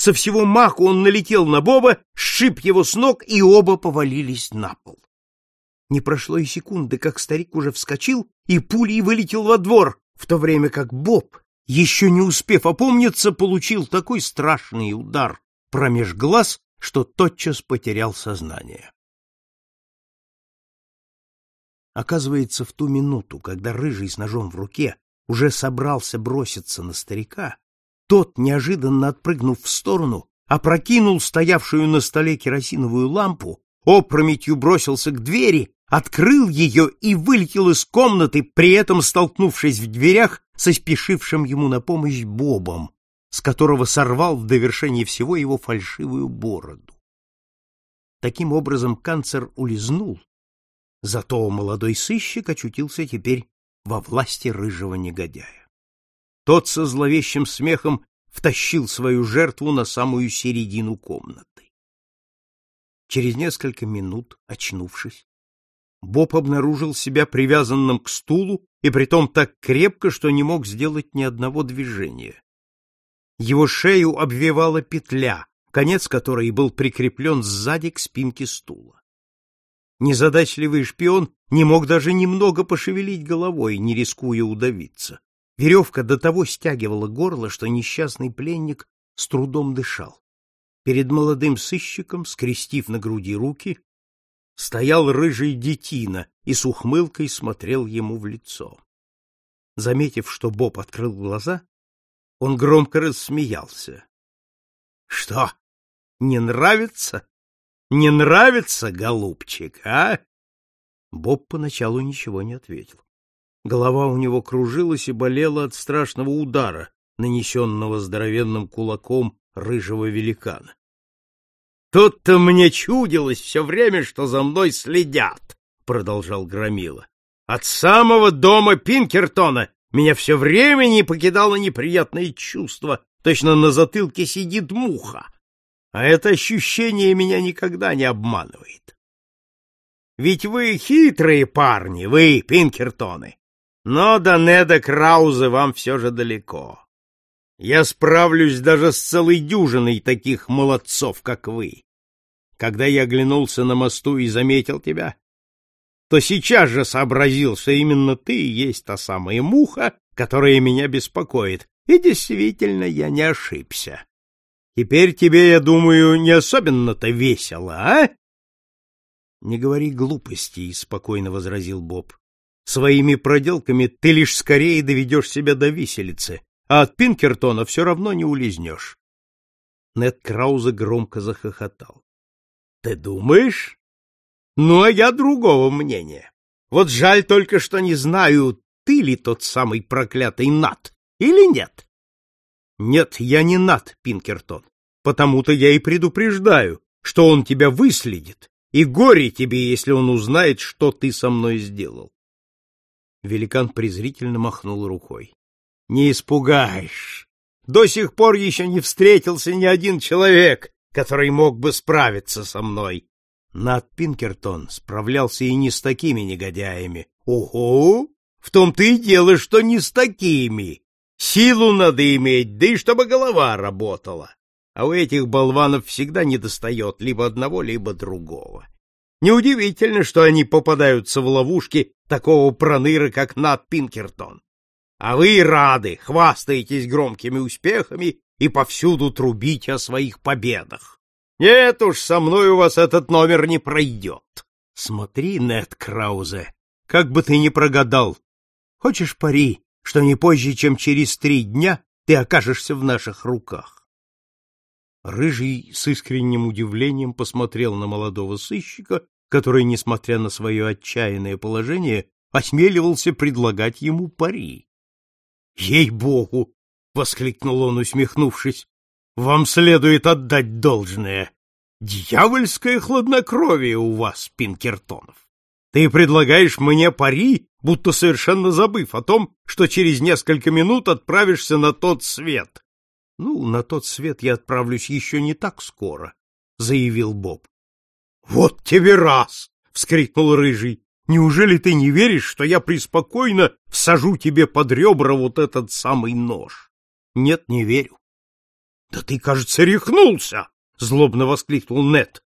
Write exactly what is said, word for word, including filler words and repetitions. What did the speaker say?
Со всего маху он налетел на Боба, сшиб его с ног, и оба повалились на пол. Не прошло и секунды, как старик уже вскочил и пулей вылетел во двор, в то время как Боб, еще не успев опомниться, получил такой страшный удар промеж глаз, что тотчас потерял сознание. Оказывается, в ту минуту, когда Рыжий с ножом в руке уже собрался броситься на старика, тот, неожиданно отпрыгнув в сторону, опрокинул стоявшую на столе керосиновую лампу, опрометью бросился к двери, открыл ее и вылетел из комнаты, при этом столкнувшись в дверях со спешившим ему на помощь Бобом, с которого сорвал в довершение всего его фальшивую бороду. Таким образом, канцлер улизнул, зато молодой сыщик очутился теперь во власти рыжего негодяя. Тот со зловещим смехом втащил свою жертву на самую середину комнаты. Через несколько минут, очнувшись, Боб обнаружил себя привязанным к стулу, и притом так крепко, что не мог сделать ни одного движения. Его шею обвивала петля, конец которой был прикреплен сзади к спинке стула. Незадачливый шпион не мог даже немного пошевелить головой, не рискуя удавиться. Веревка до того стягивала горло, что несчастный пленник с трудом дышал. Перед молодым сыщиком, скрестив на груди руки, стоял рыжий детина и с ухмылкой смотрел ему в лицо. Заметив, что Боб открыл глаза, он громко рассмеялся. — Что, не нравится? Не нравится, голубчик, а? Боб поначалу ничего не ответил. Голова у него кружилась и болела от страшного удара, нанесенного здоровенным кулаком рыжего великана. — Тут-то мне чудилось все время, что за мной следят, — продолжал Громила. — От самого дома Пинкертона меня все время не покидало неприятное чувство, точно на затылке сидит муха, а это ощущение меня никогда не обманывает. Ведь вы хитрые парни, вы, Пинкертоны, но до Неда Крауза вам все же далеко. Я справлюсь даже с целой дюжиной таких молодцов, как вы. Когда я оглянулся на мосту и заметил тебя, то сейчас же сообразил, что именно ты и есть та самая муха, которая меня беспокоит, и действительно я не ошибся. Теперь тебе, я думаю, не особенно-то весело, а? — Не говори глупостей, — спокойно возразил Боб. — Своими проделками ты лишь скорее доведешь себя до виселицы, а от Пинкертона все равно не улизнешь. Нед Краузе громко захохотал. — Ты думаешь? Ну, а я другого мнения. Вот жаль только, что не знаю, ты ли тот самый проклятый Нат или нет. — Нет, я не Нат, Пинкертон, потому-то я и предупреждаю, что он тебя выследит, и горе тебе, если он узнает, что ты со мной сделал. Великан презрительно махнул рукой. — Не испугаешь. До сих пор еще не встретился ни один человек, который мог бы справиться со мной. Нат Пинкертон справлялся и не с такими негодяями. — Ого! В том-то и дело, что не с такими. Силу надо иметь, да и чтобы голова работала. А у этих болванов всегда недостает либо одного, либо другого. Неудивительно, что они попадаются в ловушки такого проныры, как Нат Пинкертон. А вы рады, хвастаетесь громкими успехами и повсюду трубите о своих победах. Нет уж, со мной у вас этот номер не пройдет. Смотри, Нед Краузе, как бы ты ни прогадал. Хочешь пари, что не позже, чем через три дня ты окажешься в наших руках? Рыжий с искренним удивлением посмотрел на молодого сыщика, который, несмотря на свое отчаянное положение, осмеливался предлагать ему пари. — Ей-богу! — воскликнул он, усмехнувшись. — Вам следует отдать должное. Дьявольское хладнокровие у вас, Пинкертонов. Ты предлагаешь мне пари, будто совершенно забыв о том, что через несколько минут отправишься на тот свет. — Ну, на тот свет я отправлюсь еще не так скоро, — заявил Боб. — Вот тебе раз! — вскрикнул Рыжий. — Неужели ты не веришь, что я преспокойно всажу тебе под ребра вот этот самый нож? — Нет, не верю. — Да ты, кажется, рехнулся! — злобно воскликнул Нед.